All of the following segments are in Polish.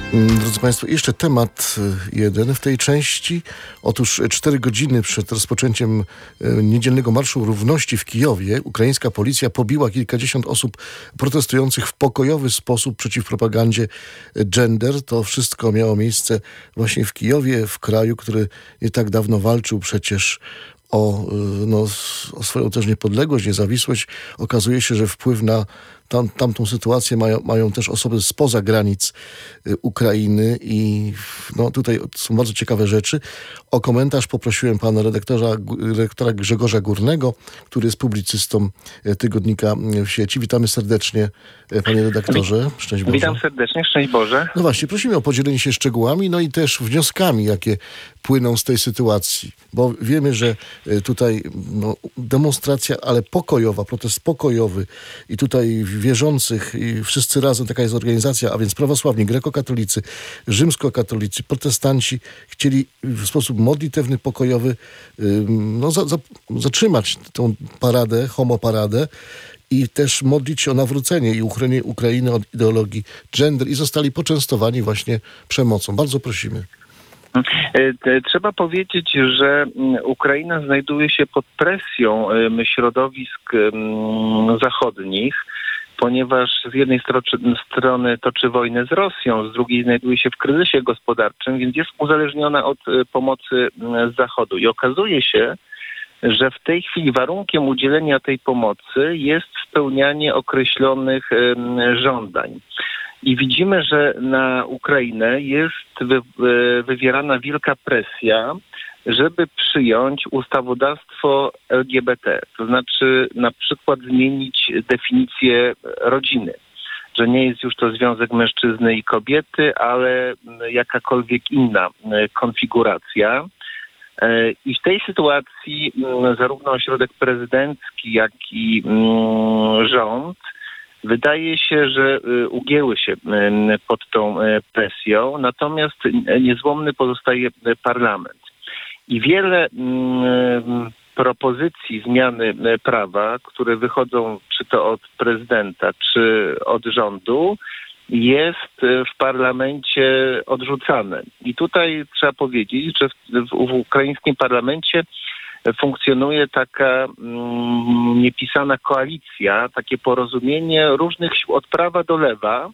Drodzy Państwo, jeszcze temat jeden w tej części. Otóż 4 godziny przed rozpoczęciem niedzielnego Marszu Równości w Kijowie ukraińska policja pobiła kilkadziesiąt osób protestujących w pokojowy sposób przeciw propagandzie gender. To wszystko miało miejsce właśnie w Kijowie, w kraju, który nie tak dawno walczył przecież o swoją też niepodległość, niezawisłość. Okazuje się, że wpływ na tamtą sytuację mają też osoby spoza granic Ukrainy i tutaj są bardzo ciekawe rzeczy. O komentarz poprosiłem pana redaktora Grzegorza Górnego, który jest publicystą tygodnika w sieci. Witamy serdecznie, panie redaktorze. Szczęść Boże. Witam serdecznie, szczęść Boże. No właśnie, prosimy o podzielenie się szczegółami, i też wnioskami, jakie płyną z tej sytuacji. Bo wiemy, że tutaj demonstracja, ale pokojowa, protest pokojowy i tutaj wierzących i wszyscy razem, taka jest organizacja, a więc prawosławni, grekokatolicy, rzymskokatolicy, protestanci chcieli w sposób modlitewny, pokojowy zatrzymać tą paradę, homoparadę i też modlić się o nawrócenie i uchronienie Ukrainy od ideologii gender i zostali poczęstowani właśnie przemocą. Bardzo prosimy. Trzeba powiedzieć, że Ukraina znajduje się pod presją środowisk zachodnich, ponieważ z jednej strony toczy wojnę z Rosją, z drugiej znajduje się w kryzysie gospodarczym, więc jest uzależniona od pomocy z Zachodu. I okazuje się, że w tej chwili warunkiem udzielenia tej pomocy jest spełnianie określonych żądań. I widzimy, że na Ukrainę jest wywierana wielka presja, żeby przyjąć ustawodawstwo LGBT. To znaczy na przykład zmienić definicję rodziny. Że nie jest już to związek mężczyzny i kobiety, ale jakakolwiek inna konfiguracja. I w tej sytuacji zarówno ośrodek prezydencki, jak i rząd wydaje się, że ugięły się pod tą presją, natomiast niezłomny pozostaje parlament. I wiele propozycji zmiany prawa, które wychodzą czy to od prezydenta, czy od rządu, jest w parlamencie odrzucane. I tutaj trzeba powiedzieć, że w ukraińskim parlamencie funkcjonuje taka niepisana koalicja, takie porozumienie różnych sił od prawa do lewa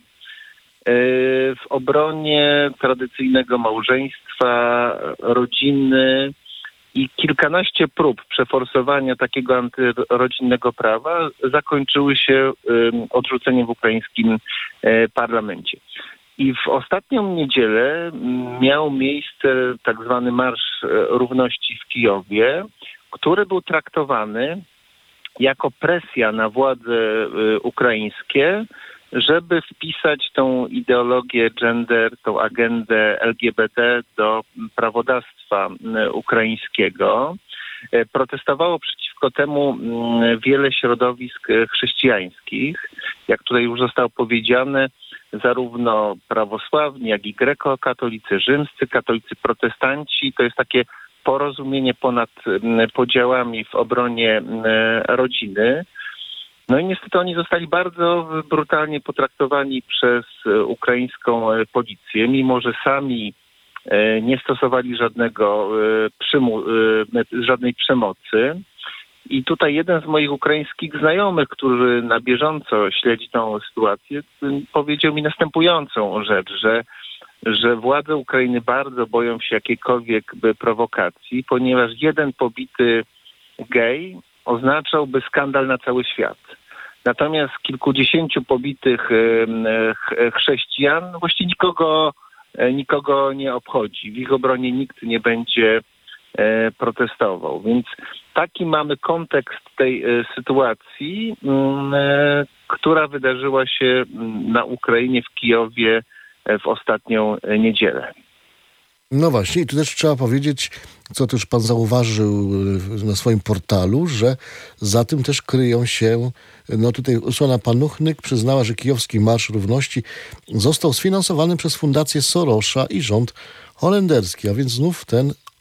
w obronie tradycyjnego małżeństwa, rodziny i kilkanaście prób przeforsowania takiego antyrodzinnego prawa zakończyły się odrzuceniem w ukraińskim parlamencie. I w ostatnią niedzielę miał miejsce tak zwany Marsz Równości w Kijowie, który był traktowany jako presja na władze ukraińskie, żeby wpisać tą ideologię gender, tą agendę LGBT do prawodawstwa ukraińskiego. Protestowało przeciwko temu wiele środowisk chrześcijańskich. Jak tutaj już zostało powiedziane, zarówno prawosławni, jak i grekokatolicy, rzymscy katolicy, protestanci. To jest takie porozumienie ponad podziałami w obronie rodziny. No i niestety oni zostali bardzo brutalnie potraktowani przez ukraińską policję, mimo że sami nie stosowali żadnej przemocy. I tutaj jeden z moich ukraińskich znajomych, który na bieżąco śledzi tą sytuację, powiedział mi następującą rzecz, że władze Ukrainy bardzo boją się jakiejkolwiek prowokacji, ponieważ jeden pobity gej oznaczałby skandal na cały świat. Natomiast kilkudziesięciu pobitych chrześcijan właściwie nikogo nie obchodzi. W ich obronie nikt nie będzie protestował. Więc taki mamy kontekst tej sytuacji, która wydarzyła się na Ukrainie, w Kijowie w ostatnią niedzielę. No właśnie, i tu też trzeba powiedzieć, co też pan zauważył na swoim portalu, że za tym też kryją się, tutaj Urszula Panuchnyk przyznała, że kijowski Marsz Równości został sfinansowany przez Fundację Sorosza i rząd holenderski, a więc znów ten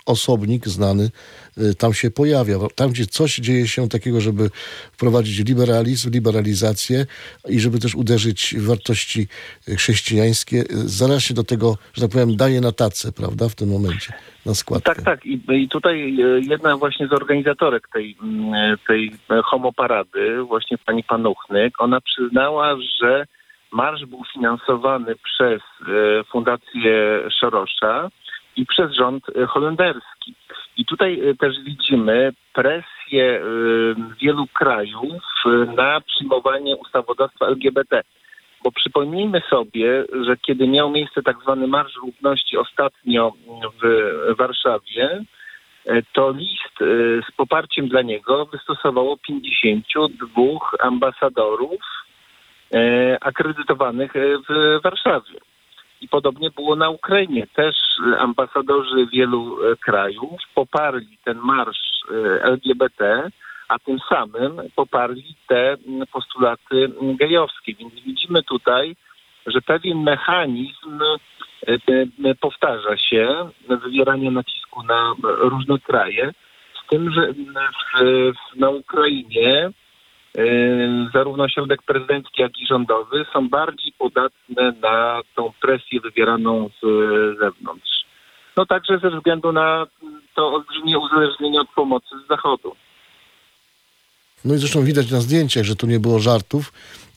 osobnik znany tam się pojawia. Tam, gdzie coś dzieje się takiego, żeby wprowadzić liberalizm, liberalizację i żeby też uderzyć w wartości chrześcijańskie, zaraz się do tego, że tak powiem, daje na tacę, prawda, w tym momencie, na składkę. Tak. I tutaj jedna właśnie z organizatorek tej homoparady, właśnie pani Panuchnyk, ona przyznała, że marsz był finansowany przez Fundację Sorosza i przez rząd holenderski. I tutaj też widzimy presję wielu krajów na przyjmowanie ustawodawstwa LGBT. Bo przypomnijmy sobie, że kiedy miał miejsce tak zwany Marsz Równości ostatnio w Warszawie, to list z poparciem dla niego wystosowało 52 ambasadorów akredytowanych w Warszawie. I podobnie było na Ukrainie. Też ambasadorzy wielu krajów poparli ten marsz LGBT, a tym samym poparli te postulaty gejowskie. Więc widzimy tutaj, że pewien mechanizm powtarza się, wywieranie nacisku na różne kraje, z tym, że na Ukrainie zarówno środek prezydencki, jak i rządowy są bardziej podatne na tą presję wywieraną z zewnątrz. No także ze względu na to olbrzymie uzależnienie od pomocy z Zachodu. No i zresztą widać na zdjęciach, że tu nie było żartów.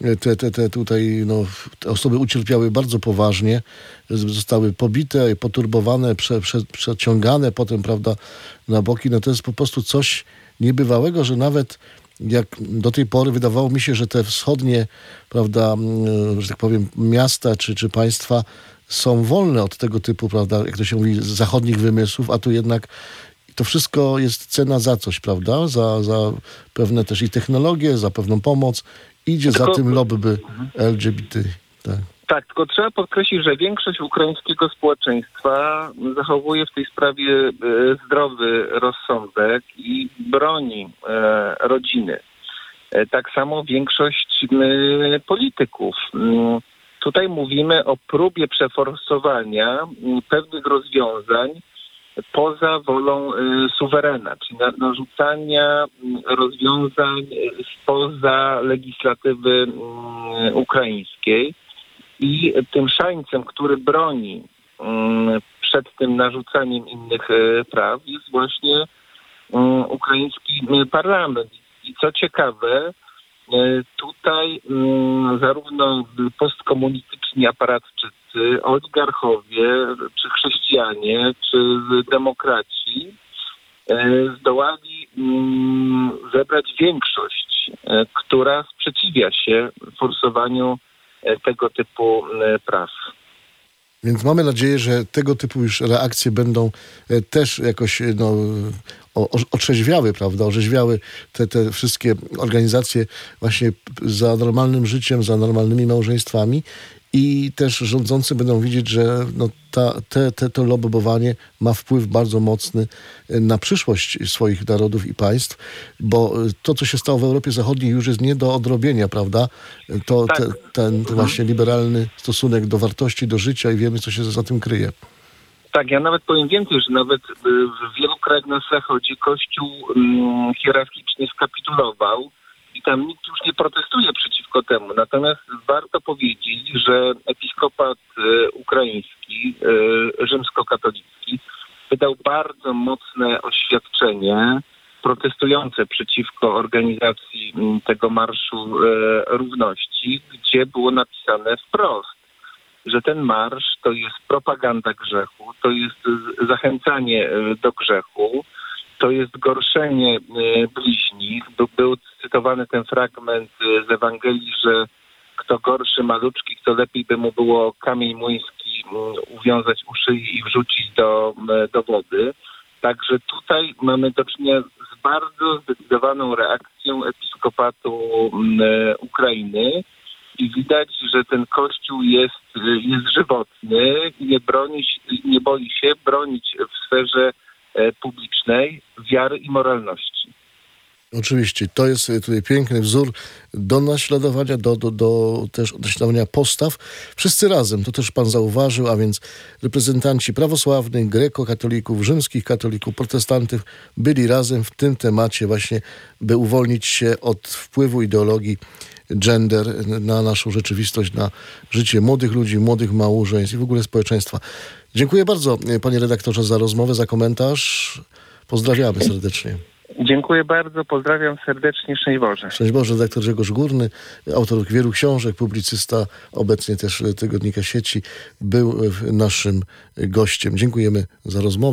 Te osoby ucierpiały bardzo poważnie, zostały pobite, poturbowane, przeciągane potem, prawda, na boki. No to jest po prostu coś niebywałego, że nawet jak do tej pory wydawało mi się, że te wschodnie, prawda, że tak powiem, miasta czy państwa są wolne od tego typu, prawda, jak to się mówi, zachodnich wymysłów, a tu jednak to wszystko jest cena za coś, prawda? Za pewne też i technologie, za pewną pomoc. Idzie za tym lobby LGBT. Tak, tylko trzeba podkreślić, że większość ukraińskiego społeczeństwa zachowuje w tej sprawie zdrowy rozsądek i broni rodziny. Tak samo większość polityków. Tutaj mówimy o próbie przeforsowania pewnych rozwiązań poza wolą suwerena, czyli narzucania rozwiązań spoza legislatywy ukraińskiej. I tym szańcem, który broni przed tym narzucaniem innych praw, jest właśnie ukraiński parlament. I co ciekawe, tutaj zarówno postkomunistyczni aparatczycy, oligarchowie, czy chrześcijanie, czy demokraci zdołali zebrać większość, która sprzeciwia się forsowaniu tego typu praw. Więc mamy nadzieję, że tego typu już reakcje będą też jakoś otrzeźwiały, prawda? Orzeźwiały te wszystkie organizacje właśnie za normalnym życiem, za normalnymi małżeństwami i też rządzący będą widzieć, że to lobbowanie ma wpływ bardzo mocny na przyszłość swoich narodów i państw, bo to, co się stało w Europie Zachodniej, już jest nie do odrobienia, prawda? Ten właśnie liberalny stosunek do wartości, do życia i wiemy, co się za tym kryje. Tak, ja nawet powiem więcej, że nawet w wielu krajach na Zachodzie Kościół hierarchicznie skapitulował i tam nikt już nie protestuje przeciwko temu. Natomiast warto powiedzieć, że episkopat ukraiński, rzymskokatolicki, wydał bardzo mocne oświadczenie protestujące przeciwko organizacji tego Marszu Równości, gdzie było napisane wprost, że ten marsz to jest propaganda grzechu, to jest zachęcanie do grzechu, to jest gorszenie bliźnich. Był cytowany ten fragment z Ewangelii, że kto gorszy maluczki, kto lepiej by mu było kamień młyński uwiązać u szyi i wrzucić do wody. Także tutaj mamy do czynienia z bardzo zdecydowaną reakcją episkopatu Ukrainy i widać, że ten kościół jest żywotny i nie boi się bronić w sferze publicznej wiary i moralności. Oczywiście, to jest tutaj piękny wzór do naśladowania, do też naśladowania postaw. Wszyscy razem, to też pan zauważył, a więc reprezentanci prawosławnych, grekokatolików, rzymskich katolików, protestantów byli razem w tym temacie właśnie, by uwolnić się od wpływu ideologii gender na naszą rzeczywistość, na życie młodych ludzi, młodych małżeństw i w ogóle społeczeństwa. Dziękuję bardzo, panie redaktorze, za rozmowę, za komentarz. Pozdrawiamy serdecznie. Dziękuję bardzo, pozdrawiam serdecznie, szczęść Boże. Szczęść Boże, redaktor Grzegorz Górny, autor wielu książek, publicysta, obecnie też tygodnika Sieci, był naszym gościem. Dziękujemy za rozmowę.